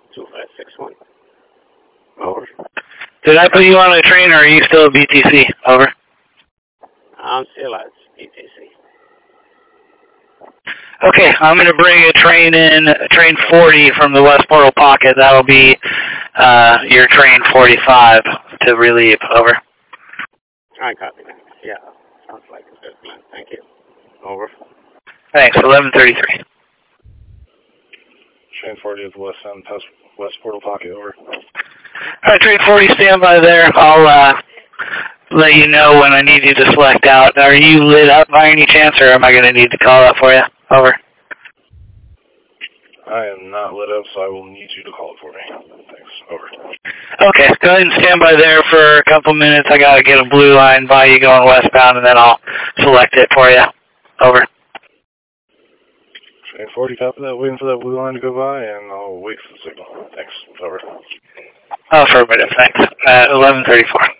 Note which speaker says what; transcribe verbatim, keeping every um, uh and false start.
Speaker 1: two five six one. Over.
Speaker 2: Did I put you on a train, or are you still at B T C? Over.
Speaker 1: I'm still at B T C.
Speaker 2: Okay, I'm going to bring a train in, train forty from the West Portal Pocket. That'll be uh, your train forty-five to relieve. Over.
Speaker 1: I copy that. Yeah, sounds like a good plan. Thank you. Over.
Speaker 2: Thanks, eleven thirty-three.
Speaker 3: Train forty is West End, West Portal Pocket. Over.
Speaker 2: All right, train forty, stand by there. I'll uh, let you know when I need you to select out. Are you lit up by any chance, or am I going to need to call that for you? Over.
Speaker 3: I am not lit up, so I will need you to call it for me. Thanks. Over.
Speaker 2: Okay, go ahead and stand by there for a couple minutes. I got to get a blue line by you going westbound, and then I'll select it for you. Over.
Speaker 3: Train forty, copy that. Waiting for that blue line to go by, and I'll wait for the signal. Thanks. Over.
Speaker 2: Affirmative, thanks. At eleven thirty-four.